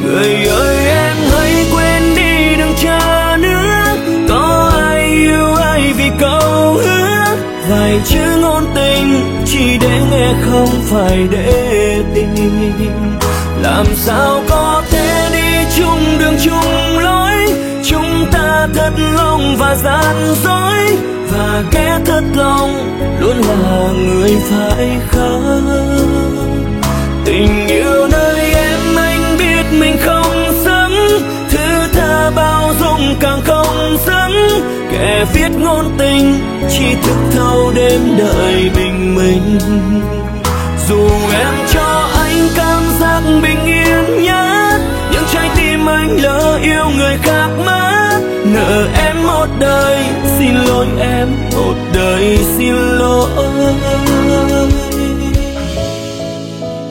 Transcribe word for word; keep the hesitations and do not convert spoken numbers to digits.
Người ơi em hãy quên đi đừng chờ nữa, có ai yêu ai vì câu hứa, vài chữ ngôn tình chỉ để nghe không phải để tình. Làm sao có thể đi chung đường chung lối, chúng ta thật lòng và gian dối, và kẻ thật lòng luôn là người phải khóc. Tình yêu nơi em anh biết mình không xứng, thứ tha bao dung càng không xứng, kẻ viết ngôn tình chỉ thức thâu đêm đợi bình minh. Dù em cho anh cảm giác bình yên nhất, nhưng trái tim anh lỡ yêu người khác mất. Nợ em một đời, xin lỗi em một đời xin lỗi.